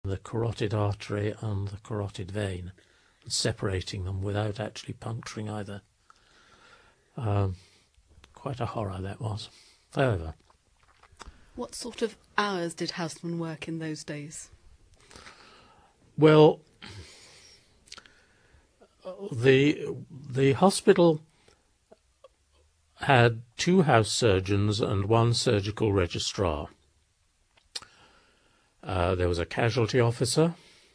the carotid artery and the carotid vein, separating them without actually puncturing either. Quite a horror that was. However, what sort of hours did Houseman work in those days? Well, the hospital had 2 house surgeons and 1 surgical registrar. There was a casualty officer.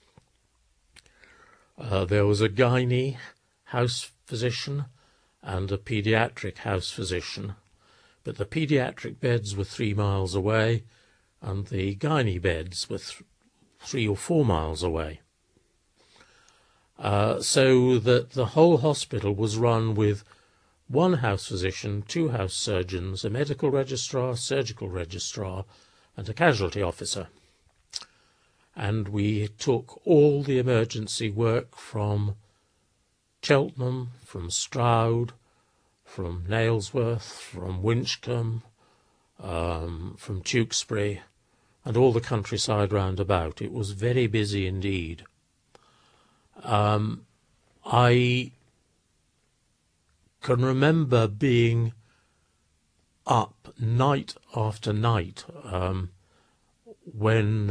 There was a gynae house physician and a paediatric house physician. But the paediatric beds were 3 miles away and the gynae beds were 3 or 4 miles away. So that the whole hospital was run with 1 house physician, 2 house surgeons, a medical registrar, surgical registrar, and a casualty officer. And we took all the emergency work from Cheltenham, from Stroud, from Nailsworth, from Winchcombe, from Tewkesbury, and all the countryside round about. It was very busy indeed. I can remember being up night after night when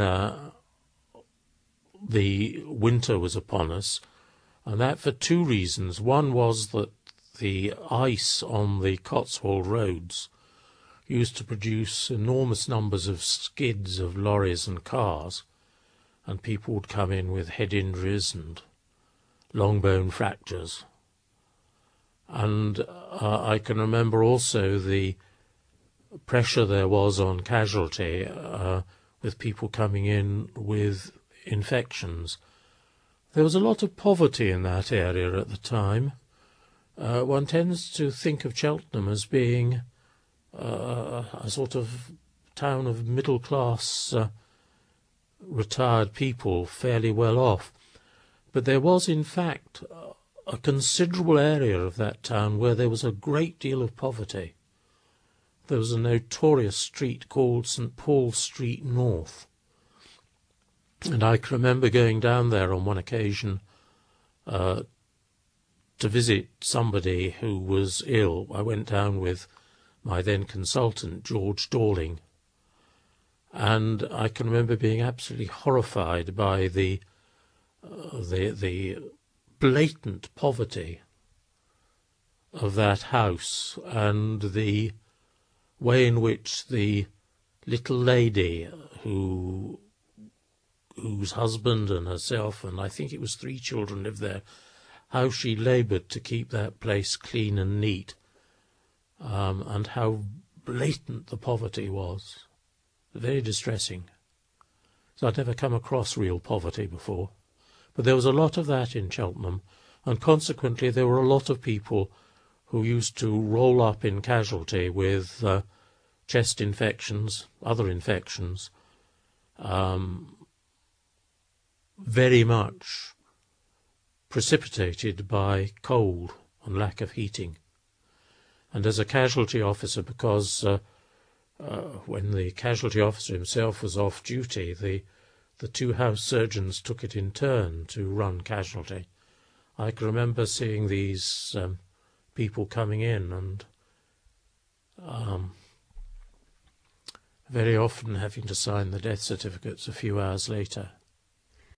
the winter was upon us, and that for 2 reasons. One was that the ice on the Cotswold roads used to produce enormous numbers of skids of lorries and cars, and people would come in with head injuries and long bone fractures. And I can remember also the pressure there was on casualty with people coming in with infections. There was a lot of poverty in that area at the time. One tends to think of Cheltenham as being a sort of town of middle-class retired people, fairly well off. But there was, in fact, a considerable area of that town where there was a great deal of poverty. There was a notorious street called St. Paul's Street North. And I can remember going down there on one occasion to visit somebody who was ill. I went down with my then consultant, George Dorling. And I can remember being absolutely horrified by the blatant poverty of that house and the way in which the little lady whose husband and herself, and I think it was 3 children, lived there, how she laboured to keep that place clean and neat, and how blatant the poverty was. Very distressing. So I'd never come across real poverty before. But there was a lot of that in Cheltenham, and consequently there were a lot of people who used to roll up in casualty with chest infections, other infections, very much precipitated by cold and lack of heating. And as a casualty officer, because when the casualty officer himself was off duty, the 2 house surgeons took it in turn to run casualty. I can remember seeing these people coming in and very often having to sign the death certificates a few hours later.